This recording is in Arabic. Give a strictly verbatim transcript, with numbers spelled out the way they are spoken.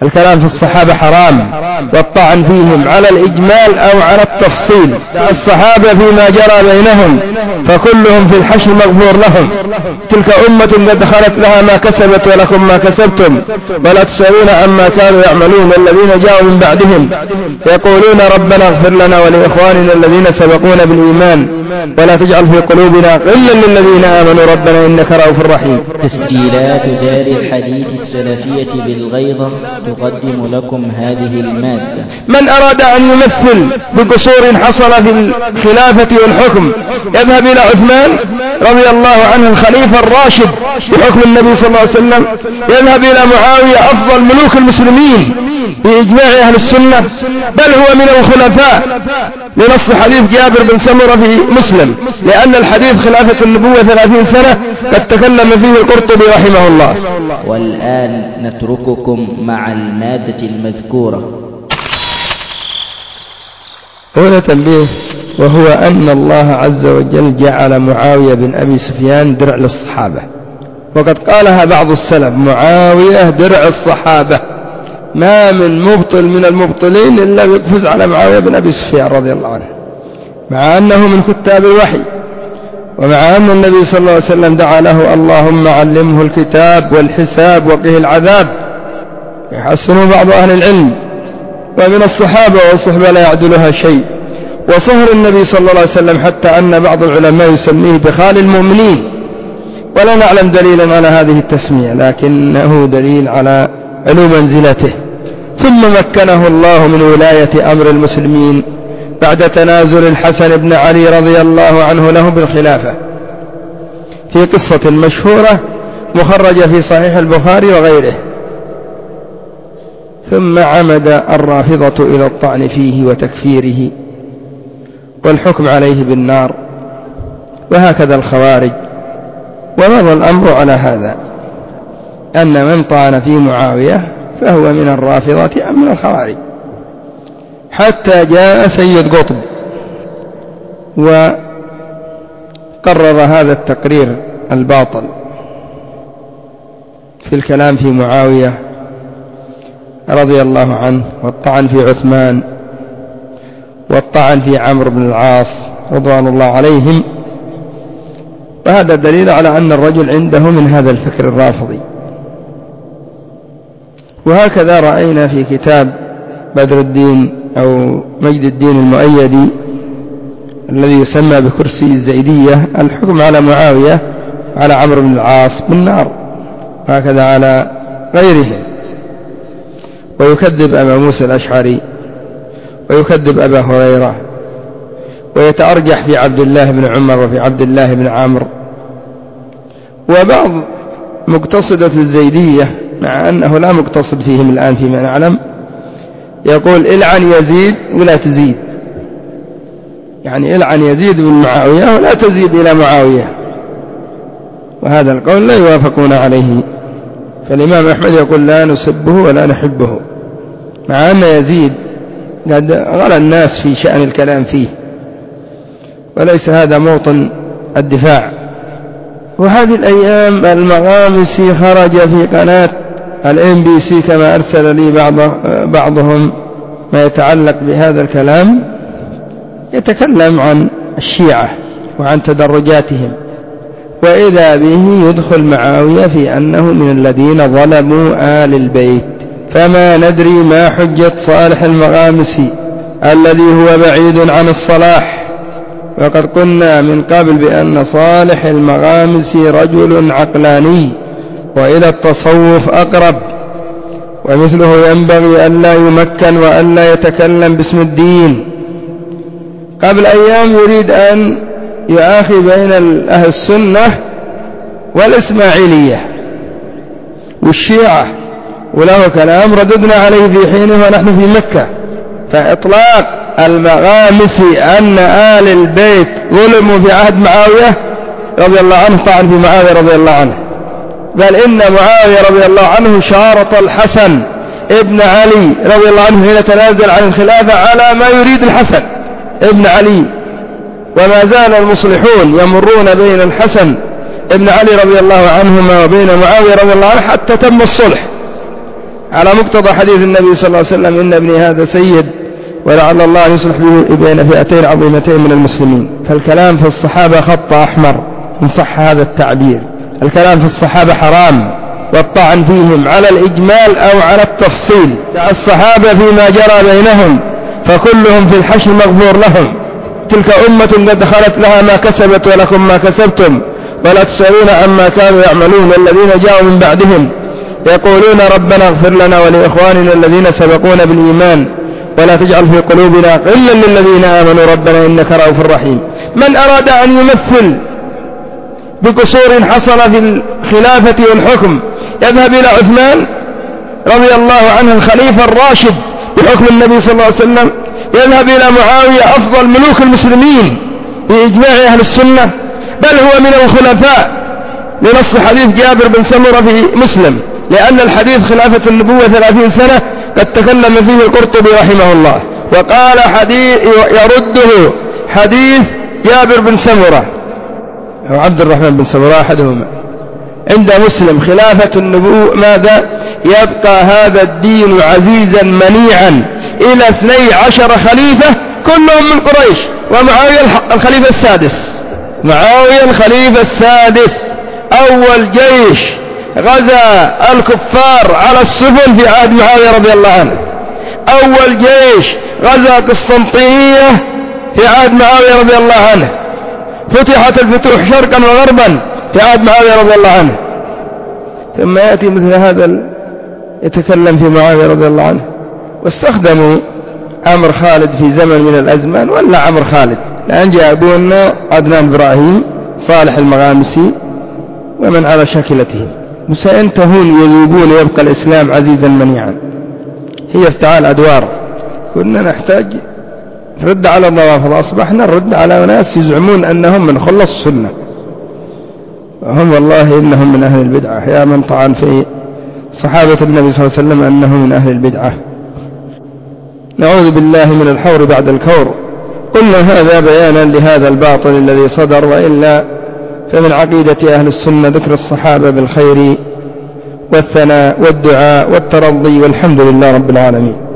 الكلام في الصحابة حرام، والطعن فيهم على الإجمال أو على التفصيل. الصحابة فيما جرى بينهم فكلهم في الحشر مغفور لهم. تلك أمة قد خلت لها ما كسبت ولكم ما كسبتم ولا تسألون عما كانوا يعملون. الذين جاءوا من بعدهم يقولون ربنا اغفر لنا ولإخواننا الذين سبقونا بالإيمان ولا تجعل في قلوبنا غلا للذين آمنوا ربنا إنك رؤوف رحيم. تسجيلات دار الحديث السلفية بالغيضة تقدم لكم هذه المادة. من أراد أن يمثل بقصور حصل في الخلافة والحكم يذهب إلى عثمان رضي الله عنه الخليفة الراشد بحكم النبي صلى الله عليه وسلم، يذهب إلى معاوية أفضل ملوك المسلمين بإجماع أهل السنة، بل هو من الخلفاء لنص حديث جابر بن سمرة في مسلم، لأن الحديث خلافة النبوة ثلاثين سنة قد تكلم فيه القرطبي رحمه الله. والآن نترككم مع المادة المذكورة. هنا تنبيه، وهو أن الله عز وجل جعل معاوية بن أبي سفيان درع للصحابة، وقد قالها بعض السلف: معاوية درع الصحابة، ما من مبطل من المبطلين إلا يقفز على معاوية بن أبي سفيان رضي الله عنه، مع أنه من كتاب الوحي، ومع أن النبي صلى الله عليه وسلم دعا له: اللهم علمه الكتاب والحساب وقه العذاب. يحسن بعض أهل العلم ومن الصحابة والصحبة لا يعدلها شيء، وصهر النبي صلى الله عليه وسلم، حتى أن بعض العلماء يسميه بخال المؤمنين، ولا نعلم دليلا على هذه التسمية، لكنه دليل على علو منزلته. ثم مكنه الله من ولاية أمر المسلمين بعد تنازل الحسن بن علي رضي الله عنه له بالخلافة، في قصة مشهورة مخرجة في صحيح البخاري وغيره. ثم عمد الرافضة إلى الطعن فيه وتكفيره والحكم عليه بالنار، وهكذا الخوارج. ومضى الأمر على هذا، أن من طعن في معاوية فهو من الرافضة أم من الخوارج، حتى جاء سيد قطب وقرر هذا التقرير الباطل في الكلام في معاوية رضي الله عنه، والطعن في عثمان، والطعن في عمرو بن العاص رضوان الله عليهم. وهذا دليل على أن الرجل عنده من هذا الفكر الرافضي. وهكذا رأينا في كتاب بدر الدين أو مجد الدين المؤيدي الذي يسمى بكرسي الزيدية الحكم على معاوية وعلى عمرو بن العاص بالنار، وهكذا على غيرهم. ويكذب أبا موسى الأشعري، ويكذب أبا هريرة، ويتأرجح في عبد الله بن عمر وفي عبد الله بن عمرو. وبعض مقتصدة الزيدية، مع أنه لا مقتصد فيهم الآن فيما نعلم، يقول: العن يزيد ولا تزيد، يعني العن يزيد بن معاوية ولا تزيد إلى معاوية. وهذا القول لا يوافقون عليه. فالإمام أحمد يقول: لا نسبه ولا نحبه، مع أن يزيد قد غلى الناس في شأن الكلام فيه، وليس هذا موطن الدفاع. وهذه الأيام المغامسي خرج في قناة الام بي سي كما أرسل لي بعض بعضهم ما يتعلق بهذا الكلام، يتكلم عن الشيعة وعن تدرجاتهم، وإذا به يدخل معاوية في أنه من الذين ظلموا آل البيت. فما ندري ما حجة صالح المغامسي الذي هو بعيد عن الصلاح. وقد قلنا من قبل بأن صالح المغامسي رجل عقلاني وإلى التصوف أقرب، ومثله ينبغي أن لا يمكن وأن لا يتكلم باسم الدين. قبل أيام يريد أن يؤاخي بين أهل السنة والإسماعيلية والشيعة، وله كلام رددنا عليه في حينه ونحن في مكة. فإطلاق المغامسي أن آل البيت ظلموا في عهد معاوية رضي الله عنه طعن في معاوية رضي الله عنه، بل إن معاوية رضي الله عنه شارط الحسن ابن علي رضي الله عنه حين تنازل عن الخلافة على ما يريد الحسن ابن علي، وما زال المصلحون يمرون بين الحسن ابن علي رضي الله عنهما وبين معاوية رضي الله عنه حتى تم الصلح. على مقتضى حديث النبي صلى الله عليه وسلم إن ابني هذا سيد ولعل الله أن يصلح به بين فئتين عظيمتين من المسلمين. فالكلام في الصحابة خط أحمر إن صح هذا التعبير. الكلام في الصحابة حرام، والطعن فيهم على الإجمال أو على التفصيل. دع الصحابة فيما جرى بينهم فكلهم في الحشر مغفور لهم. تلك أمة قد خلت لها ما كسبت ولكم ما كسبتم ولا تسألون عما كانوا يعملون. الذين جاءوا من بعدهم يقولون ربنا اغفر لنا ولإخواننا الذين سبقونا بالإيمان ولا تجعل في قلوبنا غلا للذين آمنوا ربنا إنك رؤوف رحيم. من أراد أن يمثل بقصور حصل في الخلافة والحكم يذهب إلى عثمان رضي الله عنه الخليفة الراشد بحكم النبي صلى الله عليه وسلم، يذهب إلى معاوية أفضل ملوك المسلمين بإجماع أهل السنة، بل هو من الخلفاء لنص حديث جابر بن سمرة في مسلم، لأن الحديث خلافة النبوة ثلاثين سنة قد تكلم فيه القرطبي رحمه الله وقال حديث يرده حديث جابر بن سمرة أو عبد الرحمن بن سمرة أحدهما عند مسلم خلافة النبوة ماذا؟ يبقى هذا الدين عزيزا منيعا إلى اثني عشر خليفة كلهم من قريش، ومعاوية الخليفة السادس. معاوية الخليفة السادس أول جيش غزا الكفار على السفن في عهد معاوية رضي الله عنه. أول جيش غزا قسطنطينية في عهد معاوية رضي الله عنه. فتحت الفتوح شرقا وغربا في عهد معاوية رضي الله عنه. ثم يأتي مثل هذا يتكلم في معاوية رضي الله عنه. واستخدموا عمرو خالد في زمن من الأزمان ولا عمرو خالد، لأن جاء أبونا عدنان إبراهيم صالح المغامسي ومن على شاكلتهم، وسينتهون يذوبون ويبقى الإسلام عزيزا منيعا. هي افتعال أدوار. كنا نحتاج رد على الروافض، أصبحنا نرد على ناس يزعمون أنهم من خلص السنة وهم والله إنهم من أهل البدعة. يا من طعن في صحابة النبي صلى الله عليه وسلم أنه من أهل البدعة. نعوذ بالله من الحور بعد الكور. قلنا هذا بيانا لهذا الباطل الذي صدر، وإلا فمن عقيدة أهل السنة ذكر الصحابة بالخير والثناء والدعاء والترضي، والحمد لله رب العالمين.